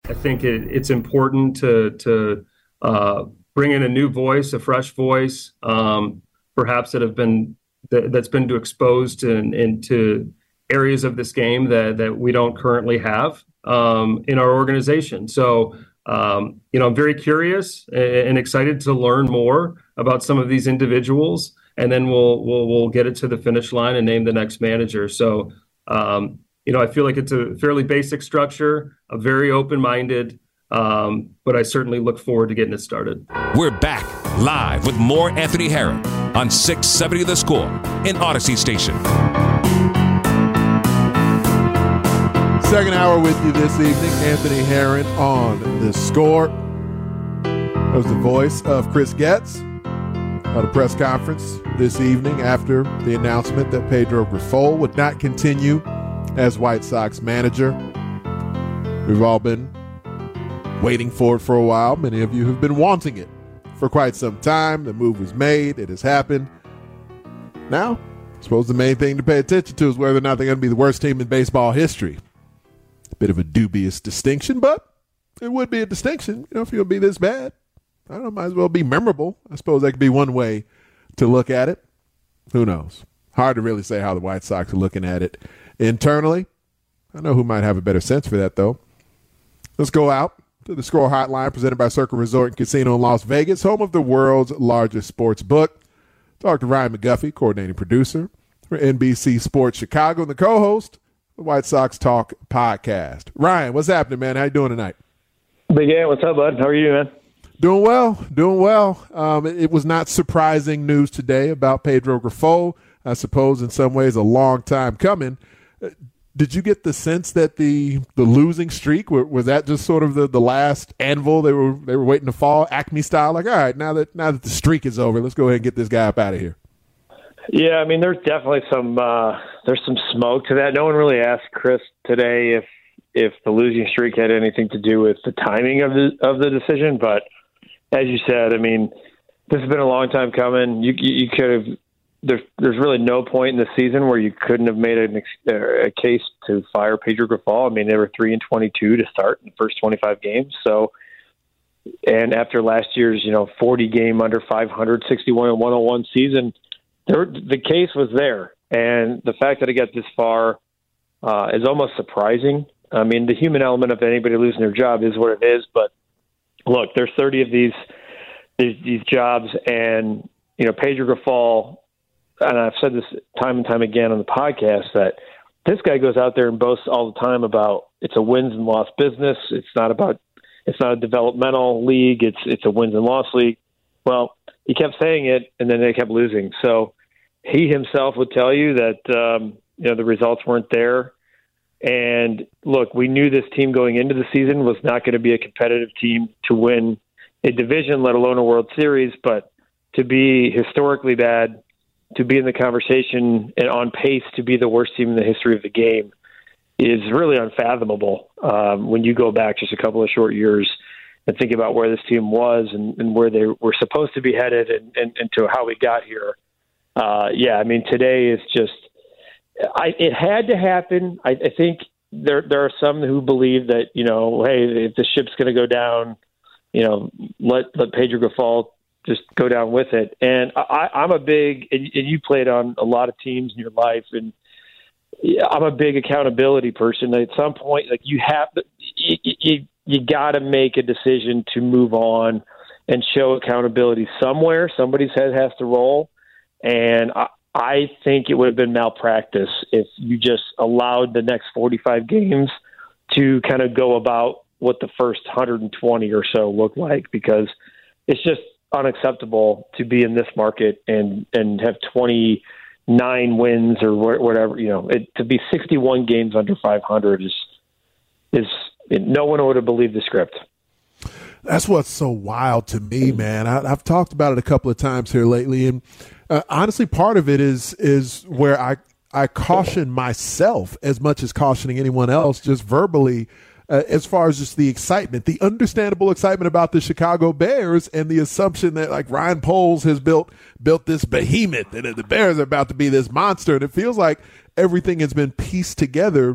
I think it's important to bring in a new voice, a fresh voice, perhaps that's been exposed into areas of this game that we don't currently have in our organization. So, I'm very curious and excited to learn more about some of these individuals, and then we'll get it to the finish line and name the next manager. So, I feel like it's a fairly basic structure, a very open-minded, but I certainly look forward to getting it started. We're back live with more Anthony Herron on 670 The Score in Odyssey Station. Second hour with you this evening, Anthony Herron on The Score. That was the voice of Chris Getz at a press conference this evening after the announcement that Pedro Grifol would not continue as White Sox manager. We've all been waiting for it for a while. Many of you have been wanting it for quite some time. The move was made. It has happened. Now, I suppose the main thing to pay attention to is whether or not they're going to be the worst team in baseball history. Bit of a dubious distinction, but it would be a distinction. If you're going to be this bad, I don't know, might as well be memorable. I suppose that could be one way to look at it. Who knows? Hard to really say how the White Sox are looking at it internally. I know who might have a better sense for that, though. Let's go out to the Score Hotline presented by Circle Resort and Casino in Las Vegas, home of the world's largest sports book. Talk to Ryan McGuffey, coordinating producer for NBC Sports Chicago, and the co-host the White Sox Talk podcast. Ryan, what's happening, man? How you doing tonight? Big Ant, what's up, bud? How are you, man? Doing well. It was not surprising news today about Pedro Grifol. I suppose in some ways a long time coming. Did you get the sense that the losing streak, was that just sort of the last anvil they were waiting to fall, Acme style? Like, all right, now that the streak is over, let's go ahead and get this guy up out of here. Yeah, I mean, there's definitely some smoke to that. No one really asked Chris today if the losing streak had anything to do with the timing of the decision. But as you said, I mean, this has been a long time coming. You could have. There's really no point in the season where you couldn't have made a case to fire Pedro Grifol. I mean, they were 3-22 to start in the first 25 games. So, and after last year's 40 game under 500, 61-101 season. The case was there, and the fact that it got this far is almost surprising. I mean, the human element of anybody losing their job is what it is, but look, there's 30 of these jobs, and Pedro Grifol, and I've said this time and time again on the podcast, that this guy goes out there and boasts all the time about it's a wins and loss business. It's not a developmental league. It's a wins and loss league. Well, he kept saying it, and then they kept losing. So he himself would tell you that the results weren't there. And look, we knew this team going into the season was not going to be a competitive team to win a division, let alone a World Series. But to be historically bad, to be in the conversation and on pace to be the worst team in the history of the game is really unfathomable when you go back just a couple of short years and think about where this team was and where they were supposed to be headed and to how we got here. I mean, today is just it had to happen. I think there are some who believe that, hey, if the ship's going to go down, let Pedro Grifol just go down with it. And I'm a big, and you played on a lot of teams in your life, and I'm a big accountability person. At some point, like you got to make a decision to move on and show accountability somewhere. Somebody's head has to roll. And I think it would have been malpractice if you just allowed the next 45 games to kind of go about what the first 120 or so look like, because it's just unacceptable to be in this market and have 29 wins or whatever, to be 61 games under 500 is no one would have believed the script. That's what's so wild to me, man. I've talked about it a couple of times here lately, and honestly, part of it is where I caution myself as much as cautioning anyone else, just verbally, as far as just the excitement, the understandable excitement about the Chicago Bears and the assumption that like Ryan Poles has built this behemoth and the Bears are about to be this monster. And it feels like everything has been pieced together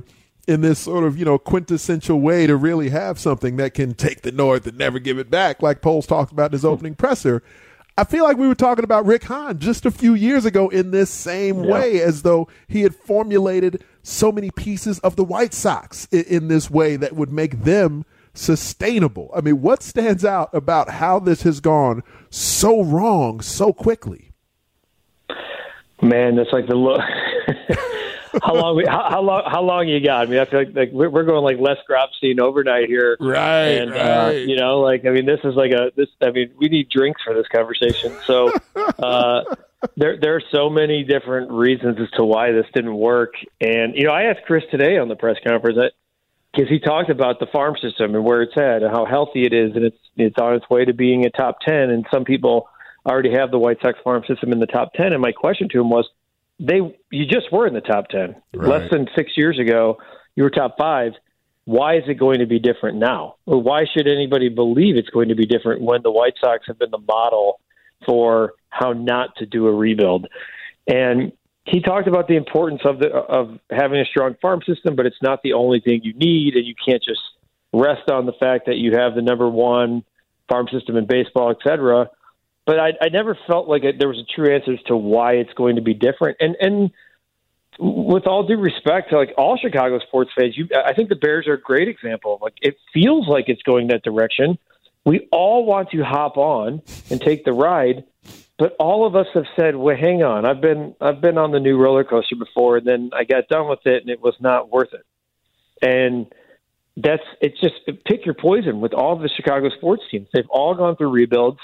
in this sort of, quintessential way to really have something that can take the North and never give it back, like Poles talked about in his opening presser. I feel like we were talking about Rick Hahn just a few years ago in this same way, as though he had formulated so many pieces of the White Sox in this way that would make them sustainable. I mean, what stands out about how this has gone so wrong so quickly? Man, that's like the look. How long you got? I mean, I feel like we're going like Les Grobstein overnight here, right? And right. this is like we need drinks for this conversation. So there are so many different reasons as to why this didn't work. And I asked Chris today on the press conference because he talked about the farm system and where it's at and how healthy it is, and it's on its way to being a top 10. And some people already have the White Sox farm system in the top 10. And my question to him was, you just were in the top 10. Right. Less than 6 years ago, you were top 5. Why is it going to be different now? Or why should anybody believe it's going to be different when the White Sox have been the model for how not to do a rebuild? And he talked about the importance of having a strong farm system, but it's not the only thing you need, and you can't just rest on the fact that you have the number one farm system in baseball, et cetera. But I never felt like there was a true answer as to why it's going to be different. And with all due respect to all Chicago sports fans, I think the Bears are a great example. It feels like it's going that direction. We all want to hop on and take the ride, but all of us have said, "Well, hang on. I've been on the new roller coaster before, and then I got done with it, and it was not worth it." And it's just pick your poison with all of the Chicago sports teams. They've all gone through rebuilds.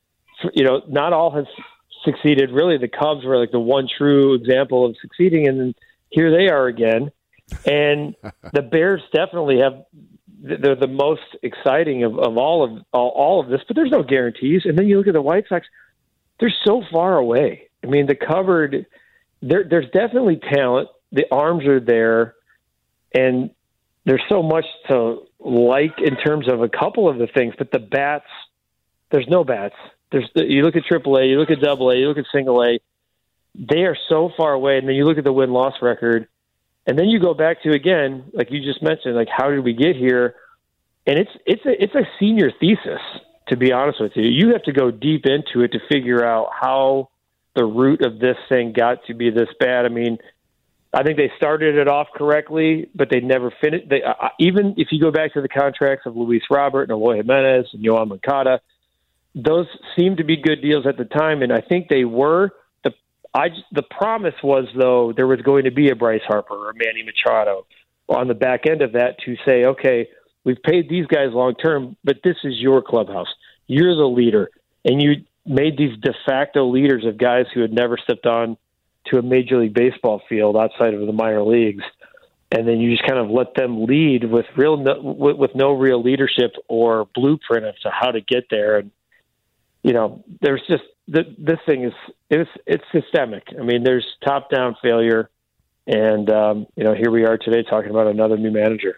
Not all have succeeded. Really, the Cubs were like the one true example of succeeding, and then here they are again. And the Bears definitely they're the most exciting of all of this, but there's no guarantees. And then you look at the White Sox; they're so far away. I mean, the cupboard. There's definitely talent. The arms are there, and there's so much to like in terms of a couple of the things. But the bats, there's no bats. You look at AAA, you look at AA, you look at Single A, they are so far away. And then you look at the win-loss record, and then you go back to, again, like you just mentioned, how did we get here? And it's a senior thesis, to be honest with you. You have to go deep into it to figure out how the root of this thing got to be this bad. I mean, I think they started it off correctly, but they never finished. Even if you go back to the contracts of Luis Robert and Eloy Jimenez and Yoan Moncada, those seemed to be good deals at the time, and I think they were. The promise was, though, there was going to be a Bryce Harper or Manny Machado on the back end of that to say, okay, we've paid these guys long term, but this is your clubhouse. You're the leader, and you made these de facto leaders of guys who had never stepped on to a Major League Baseball field outside of the minor leagues, and then you just kind of let them lead with no real leadership or blueprint as to how to get there. And there's just this thing it's systemic. I mean, there's top-down failure, and here we are today talking about another new manager.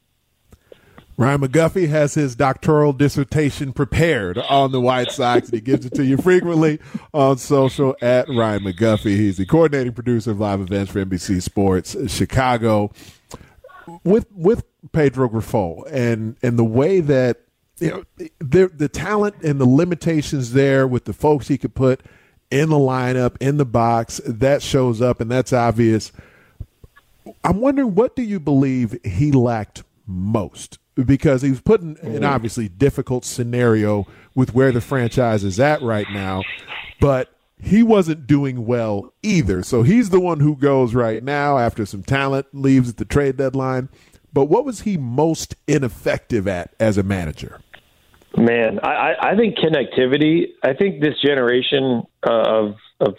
Ryan McGuffey has his doctoral dissertation prepared on the White Sox, and he gives it to you frequently on social at Ryan McGuffey. He's the coordinating producer of live events for NBC Sports Chicago. With Pedro Grifol and the way that the talent and the limitations there with the folks he could put in the lineup, in the box, that shows up, and that's obvious. I'm wondering, what do you believe he lacked most? Because he was put in an obviously difficult scenario with where the franchise is at right now, but he wasn't doing well either. So he's the one who goes right now after some talent leaves at the trade deadline. But what was he most ineffective at as a manager? Man, I think connectivity. I think this generation of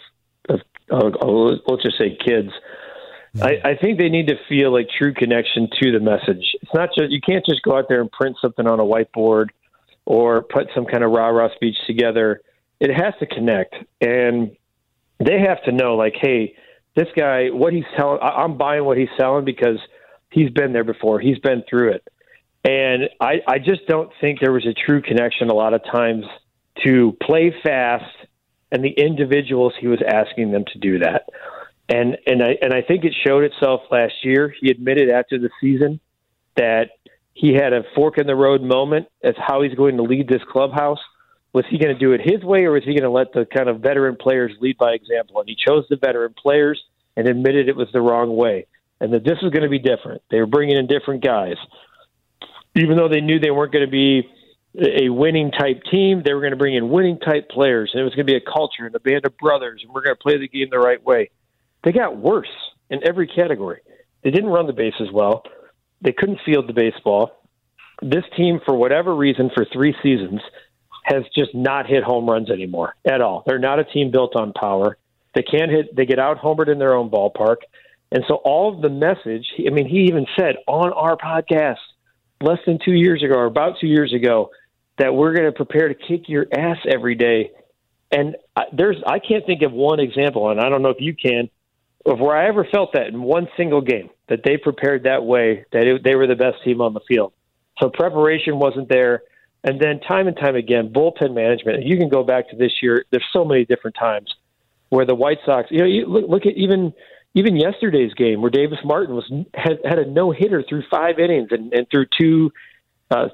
let's just say kids, I think they need to feel like true connection to the message. It's not just, you can't just go out there and print something on a whiteboard or put some kind of rah-rah speech together. It has to connect, and they have to know, hey, this guy, what he's selling, I'm buying what he's selling because he's been there before. He's been through it. And I just don't think there was a true connection a lot of times to play fast and the individuals he was asking them to do that. And I think it showed itself last year. He admitted after the season that he had a fork in the road moment as how he's going to lead this clubhouse. Was he going to do it his way, or was he going to let the kind of veteran players lead by example? And he chose the veteran players and admitted it was the wrong way, and that this was going to be different. They were bringing in different guys. Even though they knew they weren't going to be a winning type team, they were going to bring in winning type players, and it was going to be a culture and a band of brothers, and we're going to play the game the right way. They got worse in every category. They didn't run the bases well. They couldn't field the baseball. This team, for whatever reason, for 3 seasons, has just not hit home runs anymore at all. They're not a team built on power. They can't hit. They get out homered in their own ballpark. And so all of the message, he even said on our podcast less than 2 years ago, or about 2 years ago, that we're going to prepare to kick your ass every day. And I can't think of one example, and I don't know if you can, of where I ever felt that in one single game, that they prepared that way, that they were the best team on the field. So preparation wasn't there. And then time and time again, bullpen management. You can go back to this year. There's so many different times where the White Sox, you look at even yesterday's game where Davis Martin had a no-hitter through 5 innings and through a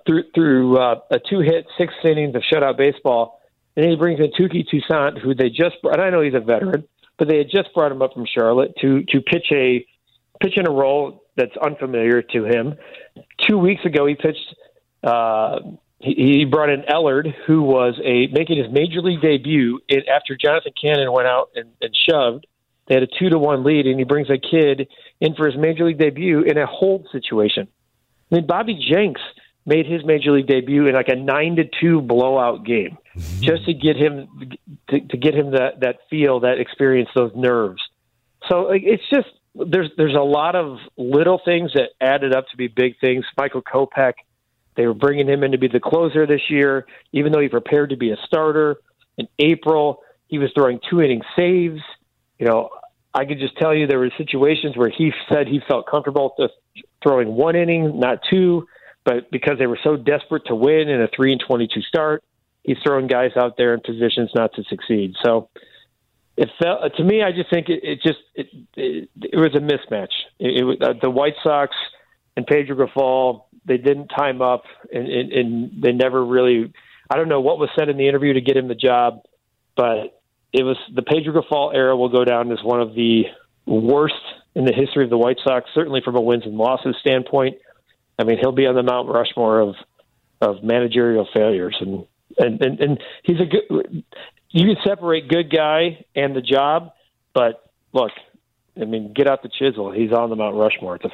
2-hit 6 innings of shutout baseball. And then he brings in Touki Toussaint, who they just brought. And I know he's a veteran, but they had just brought him up from Charlotte to pitch in a role that's unfamiliar to him. 2 weeks ago, he pitched. He brought in Ellard, who was making his major league debut after Jonathan Cannon went out and shoved. They had a 2-1 lead, and he brings a kid in for his major league debut in a hold situation. I mean, Bobby Jenks made his major league debut in like a 9-2 blowout game, just to get him that feel, that experience, those nerves. So it's just there's a lot of little things that added up to be big things. Michael Kopech, they were bringing him in to be the closer this year, even though he prepared to be a starter. In April, he was throwing 2-inning saves. I could just tell you there were situations where he said he felt comfortable throwing 1 inning, not 2, but because they were so desperate to win in a 3-22 start, he's throwing guys out there in positions not to succeed. So it felt to me, I just think it was a mismatch. The White Sox and Pedro Grifol, they didn't time up, and they never really. I don't know what was said in the interview to get him the job, but it was the Pedro Grifol era will go down as one of the worst in the history of the White Sox, certainly from a wins and losses standpoint. I mean, he'll be on the Mount Rushmore of managerial failures, and he's a good. You can separate good guy and the job, but look, I mean, get out the chisel. He's on the Mount Rushmore. It's a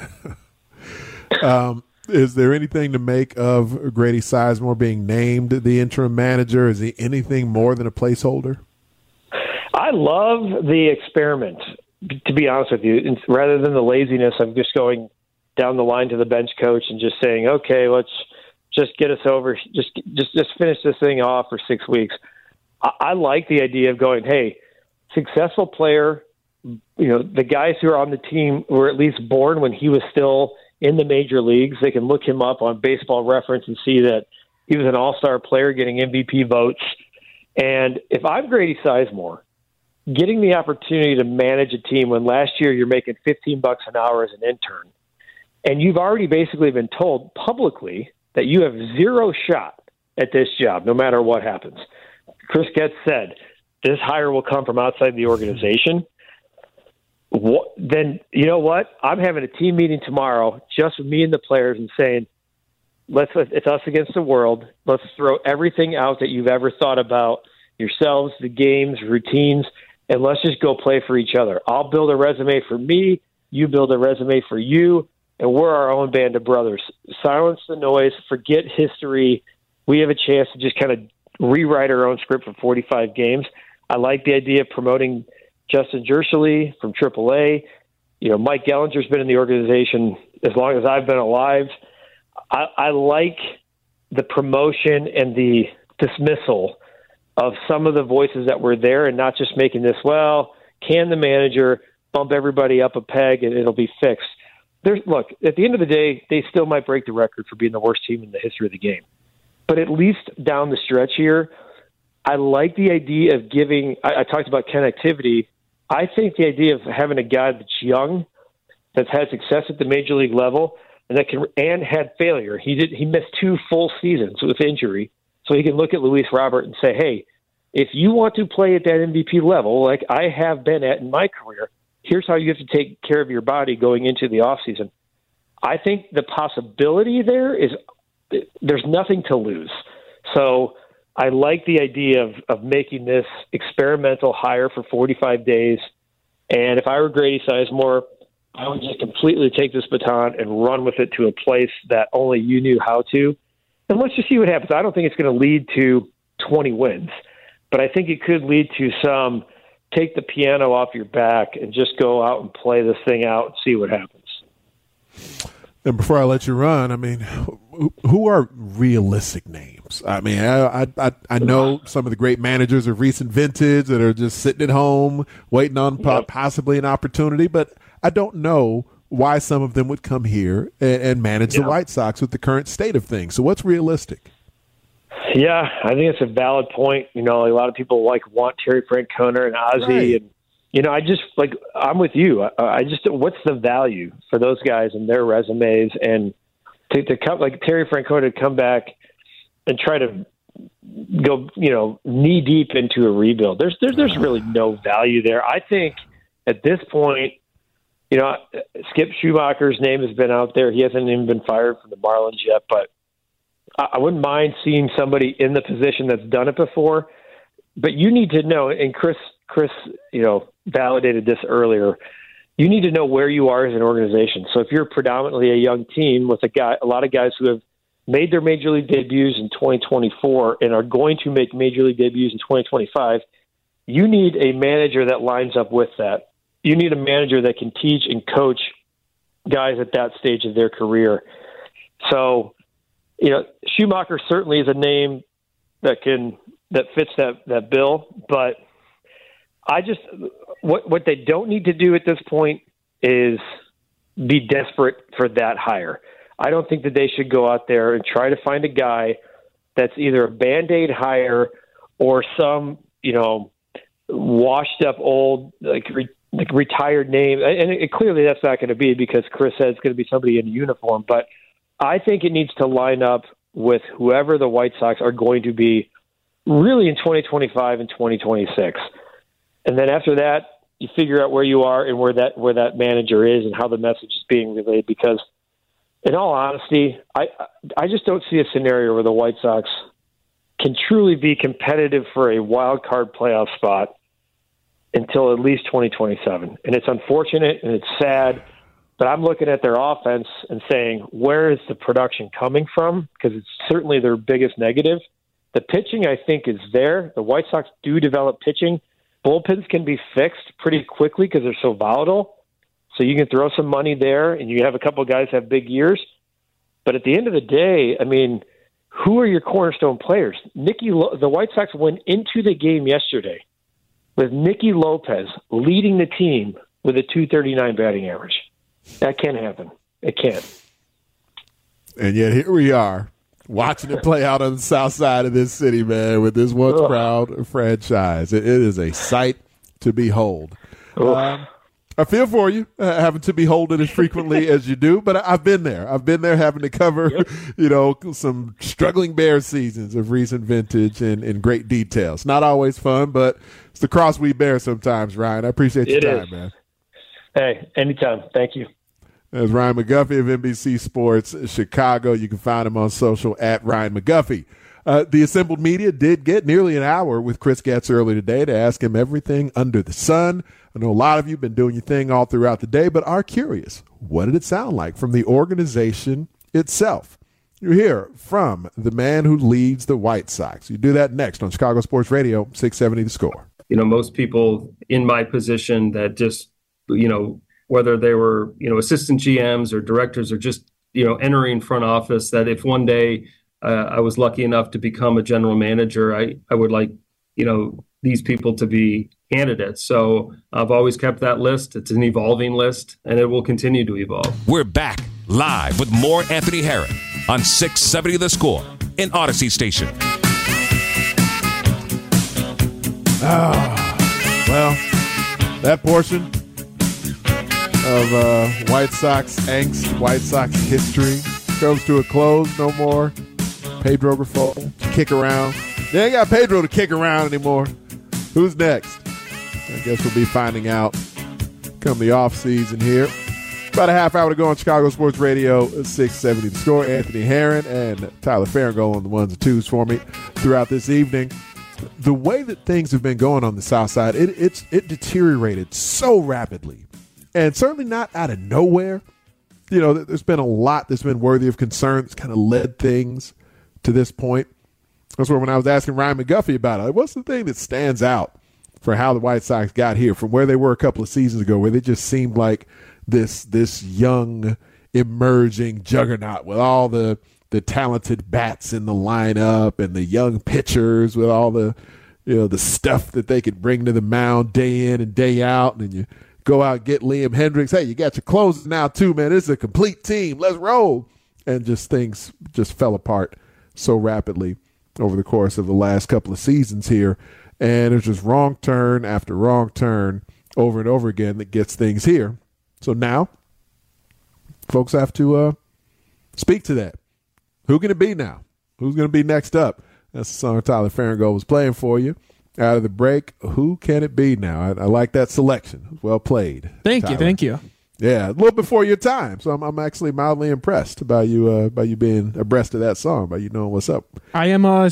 fact. Is there anything to make of Grady Sizemore being named the interim manager? Is he anything more than a placeholder? I love the experiment, to be honest with you, rather than the laziness of just going down the line to the bench coach and just saying, okay, let's just get us over, just finish this thing off for 6 weeks. I like the idea of going, hey, successful player, the guys who are on the team were at least born when he was still in the major leagues. They can look him up on Baseball Reference and see that he was an all-star player getting MVP votes. And if I'm Grady Sizemore, getting the opportunity to manage a team when last year you're making $15 an hour as an intern, and you've already basically been told publicly that you have zero shot at this job, no matter what happens. Chris Getz said, this hire will come from outside the organization. Then you know what? I'm having a team meeting tomorrow, just with me and the players, and saying, it's us against the world. Let's throw everything out that you've ever thought about yourselves, the games, routines, and let's just go play for each other. I'll build a resume for me. You build a resume for you, and we're our own band of brothers. Silence the noise. Forget history. We have a chance to just kind of rewrite our own script for 45 games. I like the idea of promoting Justin Jershely from AAA. Mike Gellinger's been in the organization as long as I've been alive. I like the promotion and the dismissal of some of the voices that were there, and not just making this, can the manager bump everybody up a peg and it'll be fixed? Look, at the end of the day, they still might break the record for being the worst team in the history of the game. But at least down the stretch here, I like the idea of giving – I talked about connectivity I think the idea of having a guy that's young, that's had success at the major league level, and had failure. He missed 2 full seasons with injury, so he can look at Luis Robert and say, hey, if you want to play at that MVP level, like I have been at in my career, here's how you have to take care of your body going into the offseason. I think the possibility there is there's nothing to lose. So I like the idea of making this experimental hire for 45 days. And if I were Grady Sizemore, I would just completely take this baton and run with it to a place that only you knew how to. And let's just see what happens. I don't think it's going to lead to 20 wins, but I think it could lead to some take the piano off your back and just go out and play this thing out and see what happens. And before I let you run, I mean, who are realistic names? I mean, I know some of the great managers of recent vintage that are just sitting at home waiting on possibly an opportunity, but I don't know why some of them would come here and manage the White Sox with the current state of things. So what's realistic? Yeah, I think it's a valid point. You know, a lot of people want Terry Francona and Ozzie, right. And you know, I just I'm with you. I just what's the value for those guys and their resumes, and to come Terry Francona to come back and try to go knee deep into a rebuild. There's really no value there. I think at this point, Skip Schumacher's name has been out there. He hasn't even been fired from the Marlins yet, but I wouldn't mind seeing somebody in the position that's done it before. But you need to know, and Chris, validated this earlier. You need to know where you are as an organization. So if you're predominantly a young team with a lot of guys who have made their major league debuts in 2024 and are going to make major league debuts in 2025, you need a manager that lines up with that. You need a manager that can teach and coach guys at that stage of their career. So, Schumacher certainly is a name that fits that bill, but what they don't need to do at this point is be desperate for that hire. I don't think that they should go out there and try to find a guy that's either a Band-Aid hire or some, washed up old, retired name. And clearly that's not going to be, because Chris said it's going to be somebody in a uniform. But I think it needs to line up with whoever the White Sox are going to be really in 2025 and 2026. And then after that, you figure out where you are and where that manager is and how the message is being relayed. Because in all honesty, I just don't see a scenario where the White Sox can truly be competitive for a wild card playoff spot until at least 2027. And it's unfortunate and it's sad, but I'm looking at their offense and saying, where is the production coming from? Because it's certainly their biggest negative. The pitching, I think, is there. The White Sox do develop pitching. Bullpens can be fixed pretty quickly because they're so volatile. So you can throw some money there, and you have a couple of guys have big years. But at the end of the day, I mean, who are your cornerstone players? The White Sox went into the game yesterday with Nicky Lopez leading the team with a .239 batting average. That can't happen. It can't. And yet here we are, watching it play out on the south side of this city, man, with this once proud franchise. It is a sight to behold. I feel for you, having to behold it as frequently as you do, but I've been there. I've been there having to cover, some struggling Bears seasons of recent vintage in great detail. It's not always fun, but it's the cross we bear sometimes, Ryan. I appreciate your time, man. Hey, anytime. Thank you. That's Ryan McGuffey of NBC Sports Chicago. You can find him on social at Ryan McGuffey. The assembled media did get nearly an hour with Chris Getz early today to ask him everything under the sun. I know a lot of you have been doing your thing all throughout the day, but are curious, what did it sound like from the organization itself? You hear from the man who leads the White Sox. You do that next on Chicago Sports Radio, 670 The Score. Most people in my position that just, whether they were, assistant GMs or directors or just, entering front office, that if one day I was lucky enough to become a general manager, I would like, these people to be candidates. So I've always kept that list. It's an evolving list, and it will continue to evolve. We're back live with more Anthony Herron on 670 The Score in Odyssey Station. Well, that portion of White Sox angst, White Sox history comes to a close. No more Pedro Grifol to kick around. They ain't got Pedro to kick around anymore. Who's next? I guess we'll be finding out come the offseason here. About a half hour to go on Chicago Sports Radio 670 The Score. Anthony Herron and Tyler Farringall on the ones and twos for me throughout this evening. The way that things have been going on the South Side, it deteriorated so rapidly, and certainly not out of nowhere. You know, there's been a lot that's been worthy of concern. It's kind of led things to this point. That's where when I was asking Ryan McGuffey about it, what's the thing that stands out for how the White Sox got here from where they were a couple of seasons ago, where they just seemed like this young emerging juggernaut with all the talented bats in the lineup and the young pitchers with all the stuff that they could bring to the mound day in and day out. And then you go out and get Liam Hendricks. Hey, you got your closers now too, man. This is a complete team. Let's roll. And just things just fell apart so rapidly over the course of the last couple of seasons here. And it's just wrong turn after wrong turn over and over again that gets things here. So now folks have to speak to that. Who can it be now? Who's going to be next up? That's the song Tyler Farringall was playing for you out of the break. Who can it be now? I like that selection. Well played. Thank you. Yeah, a little before your time, so I'm actually mildly impressed by you being abreast of that song, by you knowing what's up. I am a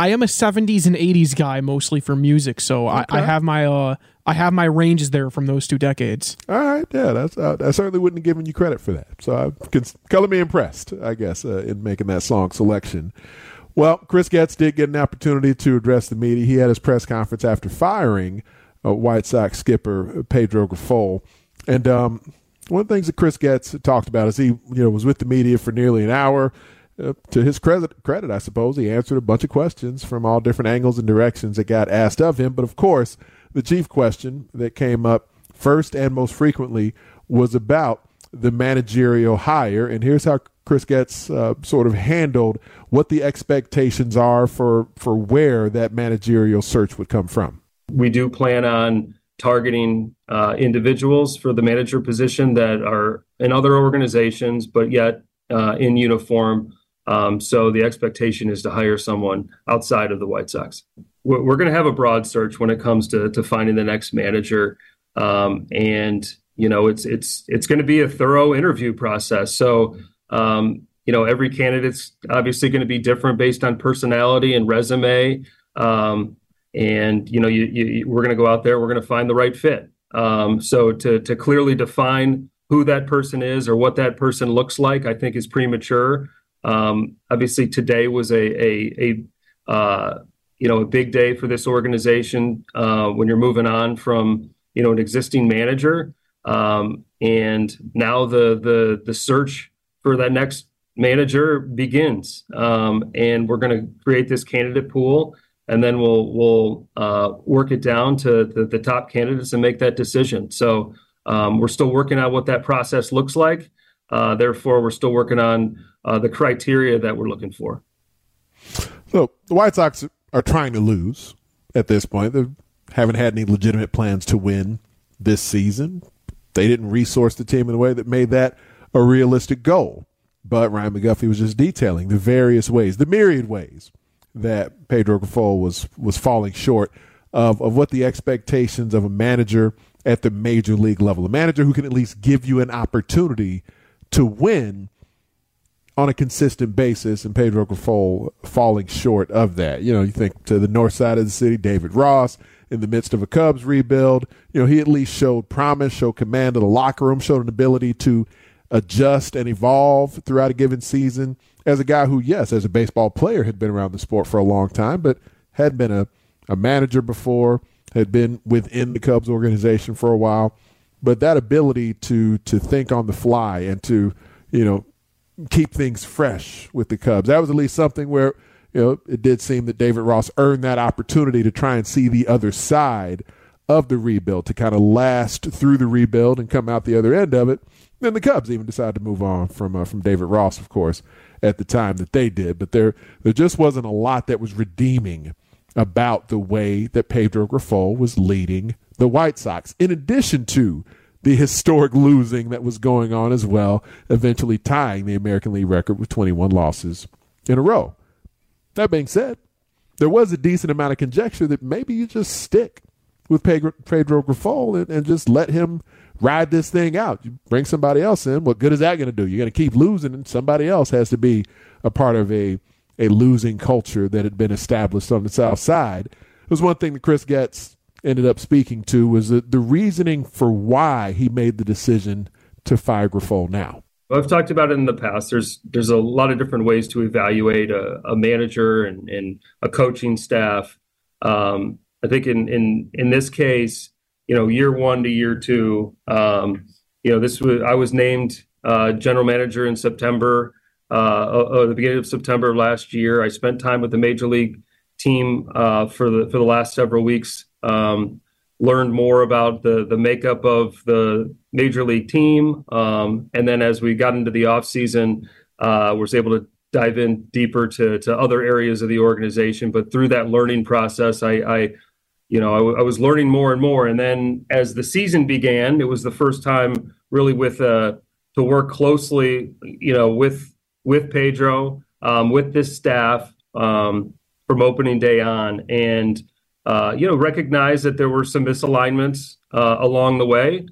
70s and 80s guy mostly for music, so okay. I have my ranges there from those two decades. All right, yeah, that's I certainly wouldn't have given you credit for that. So I can color me impressed, I guess, in making that song selection. Well, Chris Getz did get an opportunity to address the media. He had his press conference after firing White Sox skipper Pedro Grifol, and one of the things that Chris Getz talked about is he was with the media for nearly an hour. To his credit, I suppose, he answered a bunch of questions from all different angles and directions that got asked of him. But, of course, the chief question that came up first and most frequently was about the managerial hire. And here's how Chris Getz sort of handled what the expectations are for where that managerial search would come from. We do plan on targeting individuals for the manager position that are in other organizations, but yet in uniform. So the expectation is to hire someone outside of the White Sox. We're going to have a broad search when it comes to finding the next manager. And, it's going to be a thorough interview process. So, every candidate's obviously going to be different based on personality and resume. And, we're going to go out there, we're going to find the right fit. So to clearly define who that person is or what that person looks like, I think is premature. Obviously, today was a big day for this organization when you're moving on from, an existing manager. And now the search for that next manager begins. And we're going to create this candidate pool. And then we'll work it down to the top candidates and make that decision. So we're still working on what that process looks like. Therefore, we're still working on the criteria that we're looking for. So the White Sox are trying to lose at this point. They haven't had any legitimate plans to win this season. They didn't resource the team in a way that made that a realistic goal. But Ryan McGuffey was just detailing the various ways, the myriad ways that Pedro Grifol was falling short of what the expectations of a manager at the major league level, a manager who can at least give you an opportunity to win on a consistent basis, and Pedro Grifol falling short of that. You think to the north side of the city, David Ross, in the midst of a Cubs rebuild, he at least showed promise, showed command of the locker room, showed an ability to adjust and evolve throughout a given season as a guy who, yes, as a baseball player had been around the sport for a long time, but had been a manager before, had been within the Cubs organization for a while. But that ability to think on the fly and to, keep things fresh with the Cubs, that was at least something where, it did seem that David Ross earned that opportunity to try and see the other side of the rebuild, to kind of last through the rebuild and come out the other end of it. Then the Cubs even decided to move on from David Ross, of course, at the time that they did. But there just wasn't a lot that was redeeming about the way that Pedro Grifol was leading the White Sox, in addition to the historic losing that was going on as well, eventually tying the American League record with 21 losses in a row. That being said, there was a decent amount of conjecture that maybe you just stick with Pedro Grifol and just let him ride this thing out. You bring somebody else in, what good is that going to do? You're going to keep losing, and somebody else has to be a part of a losing culture that had been established on the South Side. It was one thing that Chris Getz ended up speaking to was the reasoning for why he made the decision to fire Grifol now. I've talked about it in the past. There's a lot of different ways to evaluate a manager and a coaching staff. I think in this case, year one to year two, I was named general manager in September, the beginning of September of last year. I spent time with the major league team for the last several weeks. Learned more about the makeup of the major league team. And then as we got into the off season, was able to dive in deeper to other areas of the organization. But through that learning process, I was learning more and more. And then as the season began, it was the first time really to work closely, with Pedro, with this staff from opening day on, and recognize that there were some misalignments along the way,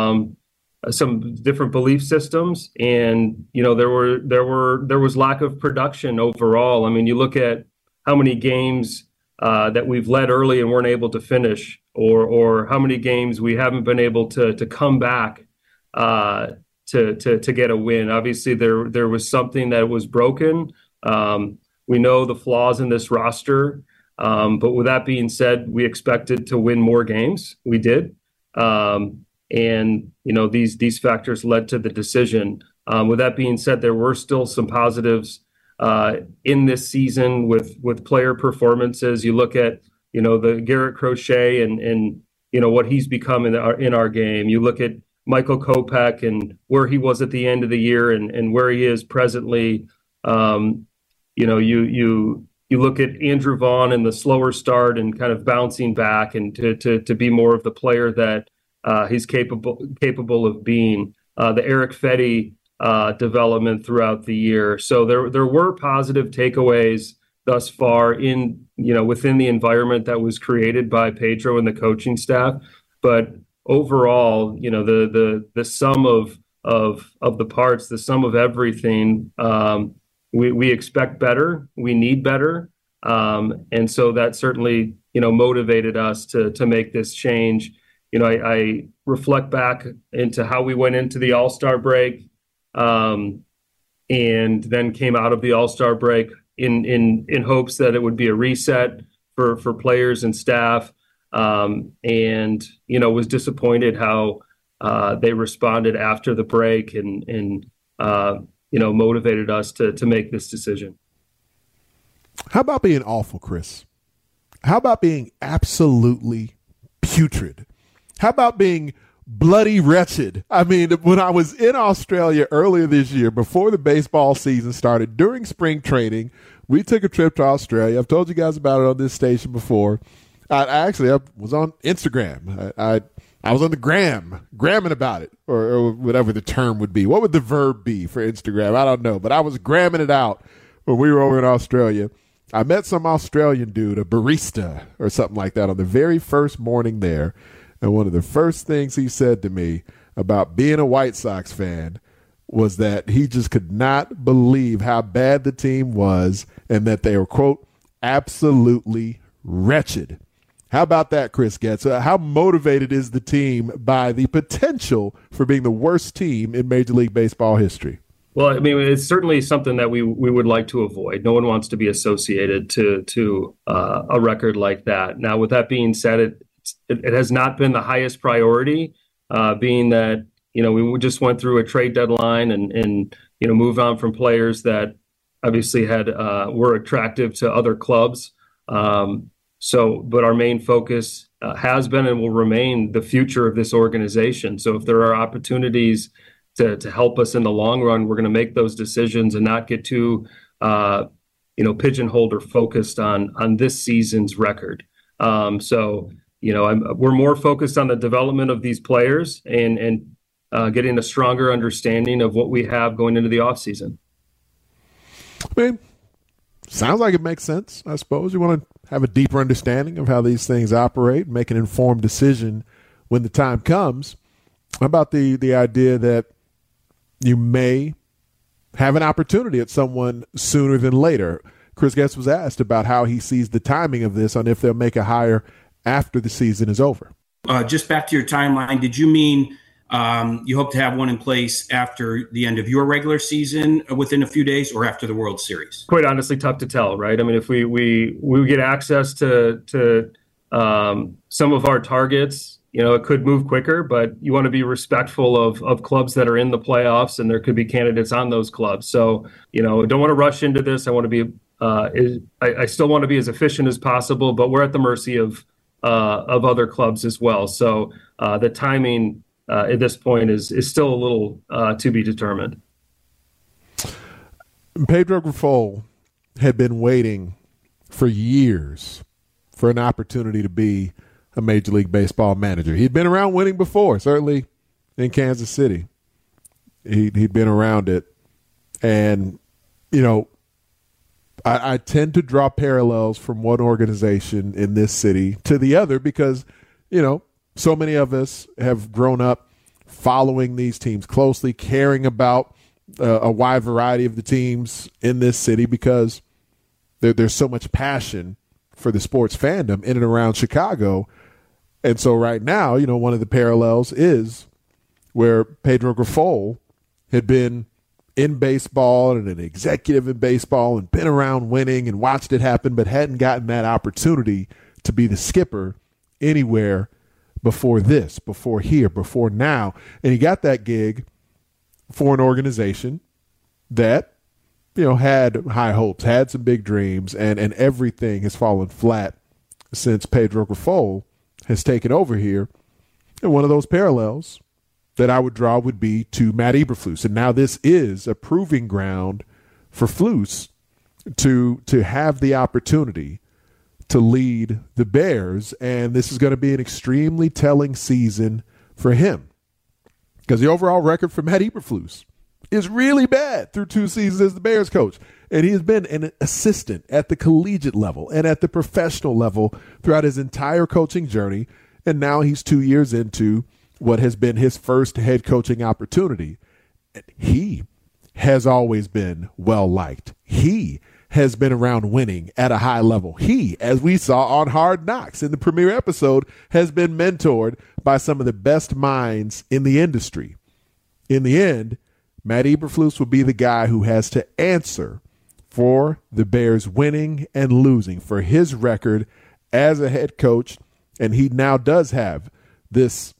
some different belief systems, and there was lack of production overall. I mean, you look at how many games that we've led early and weren't able to finish, or how many games we haven't been able to come back to get a win. Obviously, there was something that was broken. We know the flaws in this roster. But with that being said, we expected to win more games. We did. These factors led to the decision. With that being said, there were still some positives in this season with player performances. You look at, the Garrett Crochet and what he's become in our game. You look at Michael Kopech and where he was at the end of the year and where he is presently. You look at Andrew Vaughn and the slower start and kind of bouncing back and to be more of the player that he's capable of being. The Eric Fetty development throughout the year. So there were positive takeaways thus far within the environment that was created by Pedro and the coaching staff. But overall, the sum of the parts, the sum of everything. We expect better. We need better. And so that certainly, motivated us to make this change. I reflect back into how we went into the All-Star break and then came out of the All-Star break in hopes that it would be a reset for players and staff. Was disappointed how they responded after the break and motivated us to make this decision. How about being awful, Chris? How about being absolutely putrid? How about being bloody wretched? I mean, when I was in Australia earlier this year, before the baseball season started, during spring training, we took a trip to Australia. I've told you guys about it on this station before. I was on Instagram. I was on the gramming about it, or whatever the term would be. What would the verb be for Instagram? I don't know, but I was gramming it out when we were over in Australia. I met some Australian dude, a barista or something like that, on the very first morning there. And one of the first things he said to me about being a White Sox fan was that he just could not believe how bad the team was and that they were, quote, absolutely wretched. How about that, Chris Getz? How motivated is the team by the potential for being the worst team in Major League Baseball history? Well, I mean, it's certainly something that we would like to avoid. No one wants to be associated to a record like that. Now, with that being said, it has not been the highest priority, being that, we just went through a trade deadline and moved on from players that obviously were attractive to other clubs. But our main focus has been and will remain the future of this organization. So if there are opportunities to help us in the long run, we're going to make those decisions and not get too, pigeonholed or focused on this season's record. we're more focused on the development of these players and getting a stronger understanding of what we have going into the offseason. I mean, sounds like it makes sense, I suppose. You want to have a deeper understanding of how these things operate, make an informed decision when the time comes. How about the idea that you may have an opportunity at someone sooner than later? Chris Getz was asked about how he sees the timing of this on if they'll make a hire after the season is over. Just back to your timeline, did you mean you hope to have one in place after the end of your regular season within a few days or after the World Series? Quite honestly, tough to tell, right? I mean, if we get access to some of our targets, it could move quicker, but you want to be respectful of clubs that are in the playoffs, and there could be candidates on those clubs. So, don't want to rush into this. I want to be, I still want to be as efficient as possible, but we're at the mercy of other clubs as well. So the timing at this point is still a little to be determined. Pedro Grifol had been waiting for years for an opportunity to be a Major League Baseball manager. He'd been around winning before, certainly in Kansas City. He'd been around it. And, I tend to draw parallels from one organization in this city to the other because, so many of us have grown up following these teams closely, caring about a wide variety of the teams in this city because there's so much passion for the sports fandom in and around Chicago. And so right now, one of the parallels is where Pedro Grifol had been in baseball and an executive in baseball and been around winning and watched it happen, but hadn't gotten that opportunity to be the skipper anywhere before this, before here, before now. And he got that gig for an organization that, had high hopes, had some big dreams, and everything has fallen flat since Pedro Grifol has taken over here. And one of those parallels that I would draw would be to Matt Eberflus. And now this is a proving ground for Flus to have the opportunity to lead the Bears. And this is going to be an extremely telling season for him because the overall record for Matt Eberflus is really bad through 2 seasons as the Bears coach. And he has been an assistant at the collegiate level and at the professional level throughout his entire coaching journey. And now he's 2 years into what has been his first head coaching opportunity. He has always been well-liked. He has been around winning at a high level. He, as we saw on Hard Knocks in the premiere episode, has been mentored by some of the best minds in the industry. In the end, Matt Eberflus will be the guy who has to answer for the Bears winning and losing, for his record as a head coach. And he now does have this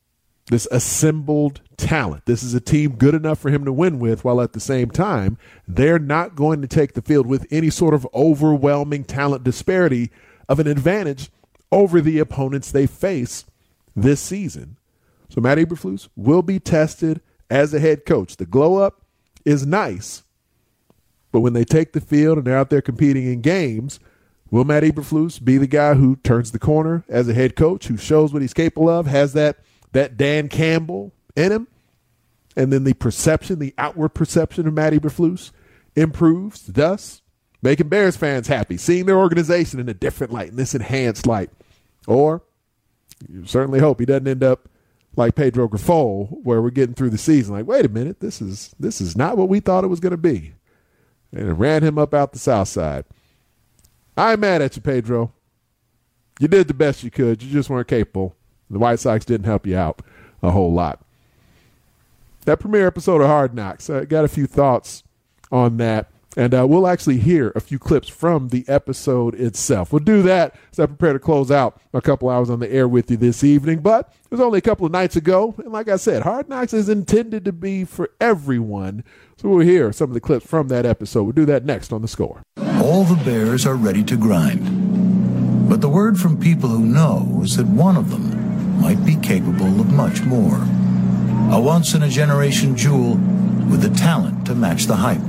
assembled talent. This is a team good enough for him to win with, while at the same time, they're not going to take the field with any sort of overwhelming talent disparity of an advantage over the opponents they face this season. So Matt Eberflus will be tested as a head coach. The glow up is nice, but when they take the field and they're out there competing in games, will Matt Eberflus be the guy who turns the corner as a head coach, who shows what he's capable of, has that Dan Campbell in him, and then the outward perception of Matt Eberflus improves, thus making Bears fans happy, seeing their organization in a different light, in this enhanced light? Or you certainly hope he doesn't end up like Pedro Grifol, where we're getting through the season like, wait a minute, this is not what we thought it was going to be. And it ran him up out the south side. I'm mad at you, Pedro. You did the best you could. You just weren't capable. The White Sox didn't help you out a whole lot. That premiere episode of Hard Knocks, I got a few thoughts on that. And we'll actually hear a few clips from the episode itself. We'll do that as I prepare to close out a couple hours on the air with you this evening. But it was only a couple of nights ago. And like I said, Hard Knocks is intended to be for everyone. So we'll hear some of the clips from that episode. We'll do that next on The Score. All the Bears are ready to grind. But the word from people who know is that one of them might be capable of much more. A once-in-a-generation jewel with the talent to match the hype.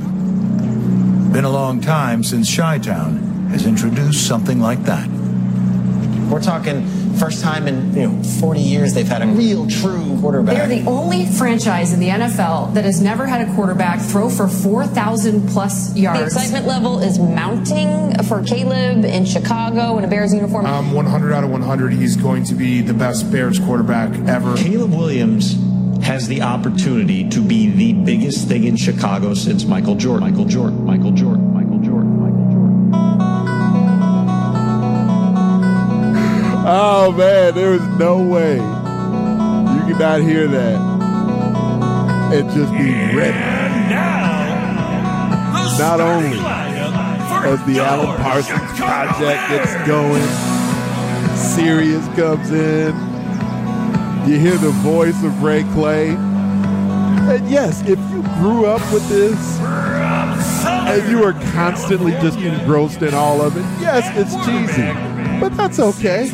Been a long time since Chi-Town has introduced something like that. We're talking first time in 40 years they've had a real, true quarterback. They're the only franchise in the NFL that has never had a quarterback throw for 4,000 plus yards. The excitement level is mounting for Caleb in Chicago in a Bears uniform. 100 out of 100, he's going to be the best Bears quarterback ever. Caleb Williams has the opportunity to be the biggest thing in Chicago since Michael Jordan. Oh, man, there is no way you cannot hear that and just be ready. Not only as the Alan Parsons Project gets going, Sirius comes in, you hear the voice of Ray Clay. And yes, if you grew up with this and you are constantly just engrossed in all of it, yes, it's cheesy. But that's okay.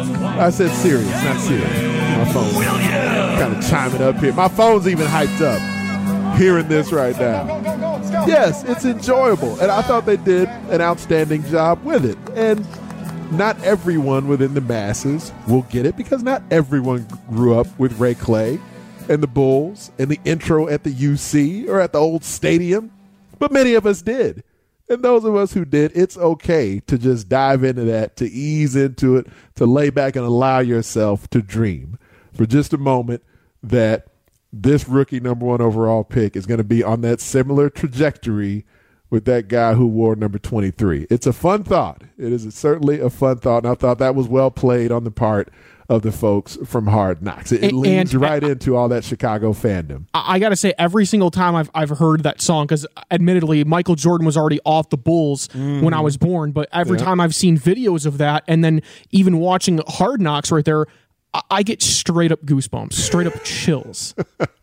I said serious, not serious. My phone's kind of chiming up here. My phone's even hyped up hearing this right now. Yes, it's enjoyable. And I thought they did an outstanding job with it. And not everyone within the masses will get it because not everyone grew up with Ray Clay and the Bulls and the intro at the UC or at the old stadium. But many of us did. And those of us who did, it's okay to just dive into that, to ease into it, to lay back and allow yourself to dream for just a moment that this rookie number 1 overall pick is going to be on that similar trajectory with that guy who wore number 23. It's a fun thought. It is certainly a fun thought, and I thought that was well played on the part of the folks from Hard Knocks. It leads right into all that Chicago fandom. I got to say, every single time I've heard that song, because admittedly, Michael Jordan was already off the Bulls when I was born, but every time I've seen videos of that, and then even watching Hard Knocks right there, I get straight up goosebumps, straight up chills.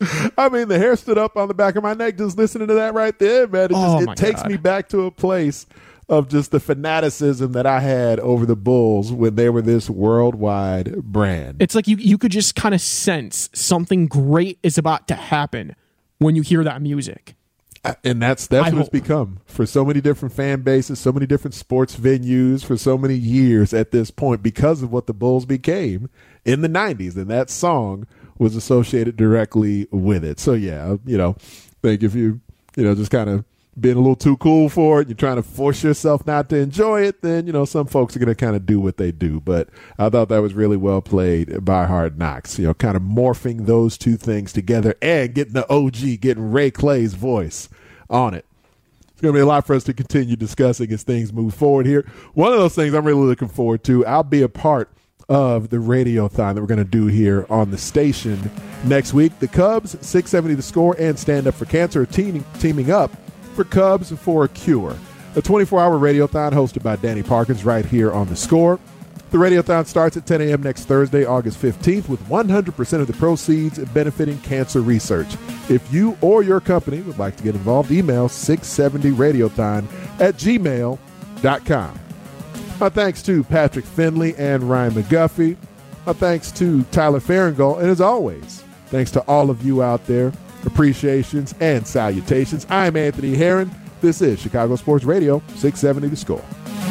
I mean, the hair stood up on the back of my neck just listening to that right there, man. It takes me back to a place of just the fanaticism that I had over the Bulls when they were this worldwide brand. It's like you could just kind of sense something great is about to happen when you hear that music. And that's what it's become for so many different fan bases, so many different sports venues for so many years at this point because of what the Bulls became in the 90s. And that song was associated directly with it. So, yeah, I think if you just kind of being a little too cool for it, you're trying to force yourself not to enjoy it, then, some folks are going to kind of do what they do. But I thought that was really well played by Hard Knocks, kind of morphing those two things together and getting the OG, getting Ray Clay's voice on it. It's going to be a lot for us to continue discussing as things move forward here. One of those things I'm really looking forward to, I'll be a part of the radiothon that we're going to do here on the station next week. The Cubs, 670 The Score, and Stand Up for Cancer are teaming up for Cubs for a Cure. A 24-hour radiothon hosted by Danny Parkins right here on The Score. The radiothon starts at 10 a.m. next Thursday, August 15th, with 100% of the proceeds benefiting cancer research. If you or your company would like to get involved, email 670radiothon@gmail.com. My thanks to Patrick Finley and Ryan McGuffey. My thanks to Tyler Farringall. And as always, thanks to all of you out there. Appreciations and salutations. I'm Anthony Herron. This is Chicago Sports Radio, 670 The Score.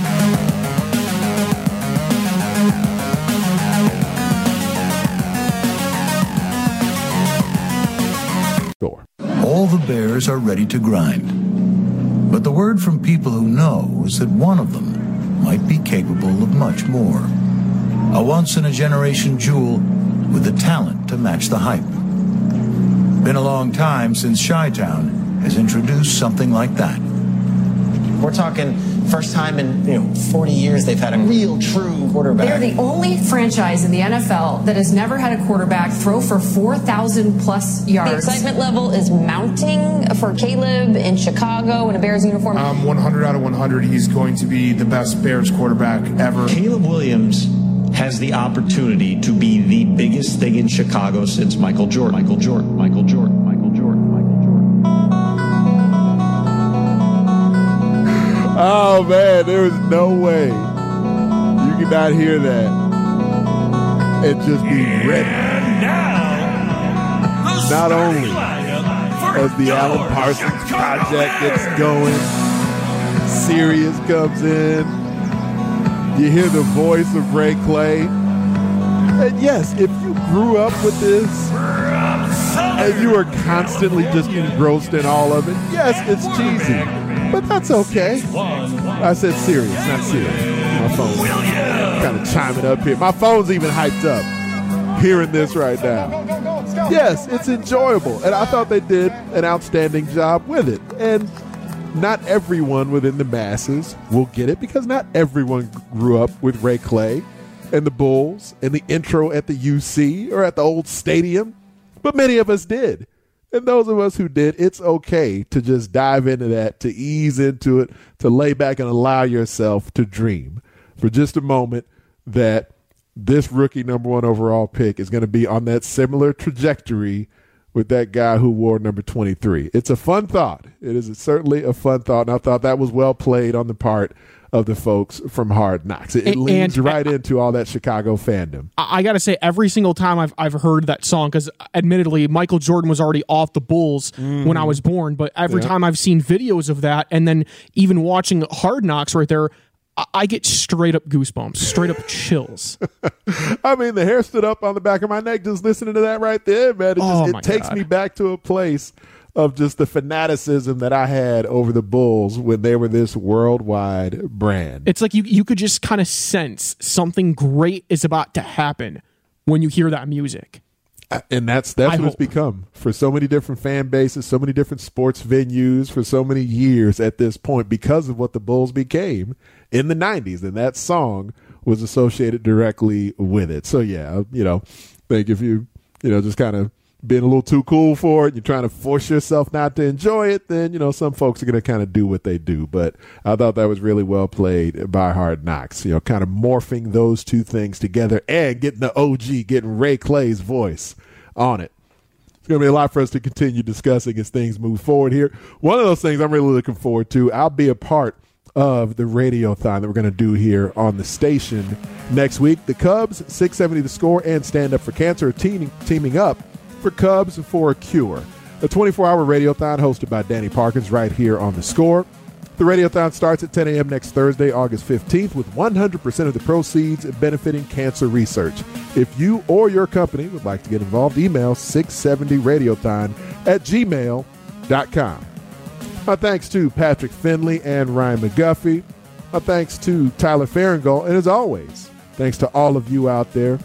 All the Bears are ready to grind. But the word from people who know is that one of them might be capable of much more. A once-in-a-generation jewel with the talent to match the hype. Been a long time since Chi-Town has introduced something like that. We're talking first time in 40 years they've had a real, true quarterback. They're the only franchise in the NFL that has never had a quarterback throw for 4,000 plus yards. The excitement level is mounting for Caleb in Chicago in a Bears uniform. 100 out of 100, he's going to be the best Bears quarterback ever. Caleb Williams has the opportunity to be the biggest thing in Chicago since Michael Jordan. Oh, man, there is no way you cannot hear that and just be ready. Not only as the Alan Parsons Project gets going, Sirius comes in, You hear the voice of Ray Clay. And yes, if you grew up with this and you are constantly just engrossed in all of it, yes, it's cheesy, but that's okay. I said serious, not serious. My phone's kind of chiming up here. My phone's even hyped up hearing this right now. Yes, it's enjoyable, and I thought they did an outstanding job with it. And not everyone within the masses will get it because not everyone grew up with Ray Clay and the Bulls and the intro at the UC or at the old stadium, but many of us did. And those of us who did, it's okay to just dive into that, to ease into it, to lay back and allow yourself to dream for just a moment that this rookie number 1 overall pick is going to be on that similar trajectory with that guy who wore number 23. It's a fun thought. It is certainly a fun thought, and I thought that was well played on the part of the folks from Hard Knocks. It leads right into all that Chicago fandom. I got to say, every single time I've heard that song, because admittedly, Michael Jordan was already off the Bulls when I was born, but every time I've seen videos of that, and then even watching Hard Knocks right there, I get straight up goosebumps, straight up chills. I mean, the hair stood up on the back of my neck just listening to that right there, man. It takes me back to a place of just the fanaticism that I had over the Bulls when they were this worldwide brand. It's like you could just kind of sense something great is about to happen when you hear that music. And that's what it's become for so many different fan bases, so many different sports venues for so many years at this point because of what the Bulls became in the 90s. And that song was associated directly with it. So, yeah, I think if you just kind of been a little too cool for it, you're trying to force yourself not to enjoy it, then, some folks are going to kind of do what they do. But I thought that was really well played by Hard Knocks, kind of morphing those two things together and getting the OG, getting Ray Clay's voice on it. It's going to be a lot for us to continue discussing as things move forward here. One of those things I'm really looking forward to, I'll be a part of the radiothon that we're going to do here on the station next week. The Cubs, 670 The Score, and Stand Up for Cancer are teaming up for Cubs for a Cure, a 24-hour radiothon hosted by Danny Parkins right here on The Score. The radiothon starts at 10 a.m. next Thursday, August 15th, with 100% of the proceeds benefiting cancer research. If you or your company would like to get involved, email 670radiothon@gmail.com. My thanks to Patrick Finley and Ryan McGuffey. My thanks to Tyler Farringall. And as always, thanks to all of you out there.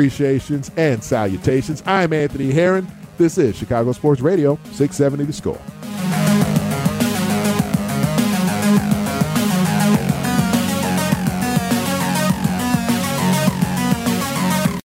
Appreciations and salutations. I'm Anthony Herron. This is Chicago Sports Radio, 670 The Score.